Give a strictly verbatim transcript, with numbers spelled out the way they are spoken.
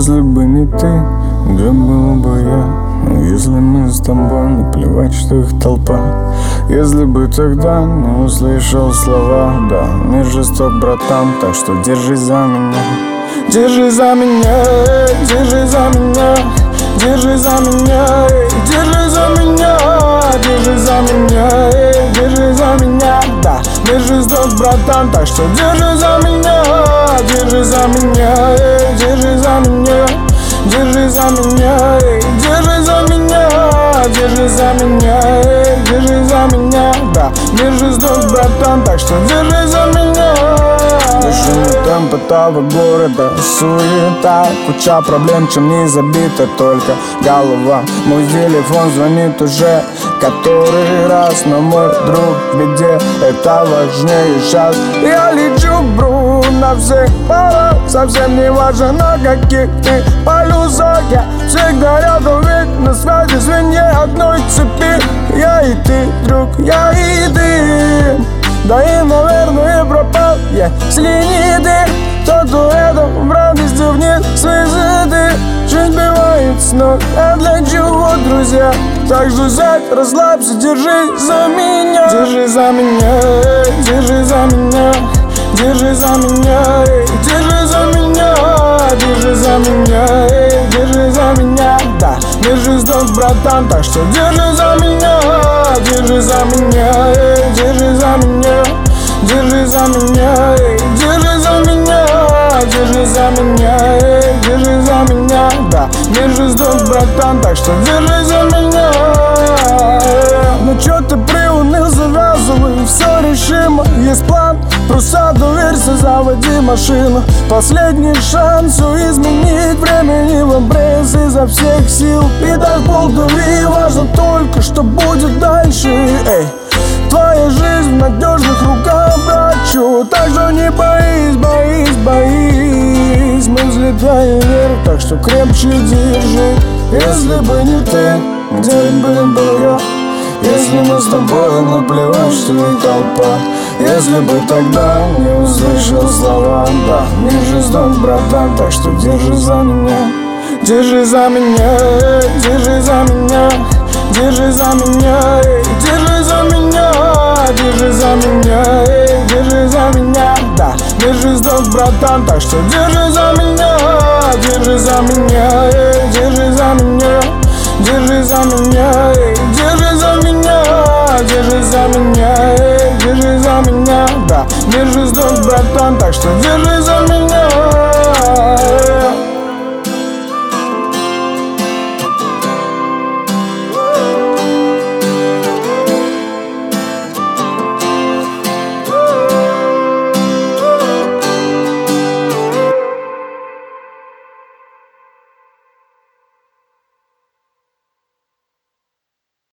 Если бы не ты, где был бы я? Если мы с тобой, наплевать, что их толпа. Если бы тогда не услышал слова, да, мир жесток, братан, так что держи за меня. Держи за меня, держи за меня, держи за меня, держи за меня, держи за меня, держи за меня, да, мир жесток, братан, так что держи за меня, держи за меня, держи за меня, держи за меня, держи за меня, держи за меня, держи за меня, да, мир жесток, братан, так что держи за меня. Шум темп этого города, суета, куча проблем, чем не забита только голова. Мой телефон звонит уже который раз, но мой друг в беде, это важнее сейчас. Я лечу, бру, на всех парах, совсем не важно на каких ты полюсах. Я всегда рядом, ведь на связи звенья одной цепи. Я и ты, друг, я и ты. Да и, наверное, пропал, если не ты. То дуэтом в радости вниз высоты. Жизнь бывает с ног, а для чего, друзья? Так что сядь, расслабься, держи за меня. Держи за меня, держи за меня, держи за меня, держи за меня, держи за меня, держи за меня, да, держи сдох, братан, так что держи за меня, держи за меня, держи за меня, держи за меня, держи за меня, держи за меня, держи за меня, да, держи сдох, братан, так что держи за меня. Ну чё ты приуныл, завязывай, все решимо. Есть план, просто доверься, заводи машину. Последний шанс все изменить, времени в обрез изо всех сил. И так полдури, важно только, что будет дальше. Эй, твоя жизнь в надежных руках, братчу. Так что не боись, боись, боись. Мы взлетаем вверх, так что крепче держи. Если бы не ты, где бы был я? Если мы с тобой, наплевать, что и толпа. Если бы тогда не услышал слова, да, мир же сдох, братан, так что держи за меня. Держи за меня, держи за меня, держи за меня, держи за меня, держи за меня, держи за меня, да, мир же сдох, братан, так что держи за меня, держи за меня, держи за меня, держи за меня, держи за меня, держи за меня, держи за меня, да, мир же сдох, братан, так что держи за меня.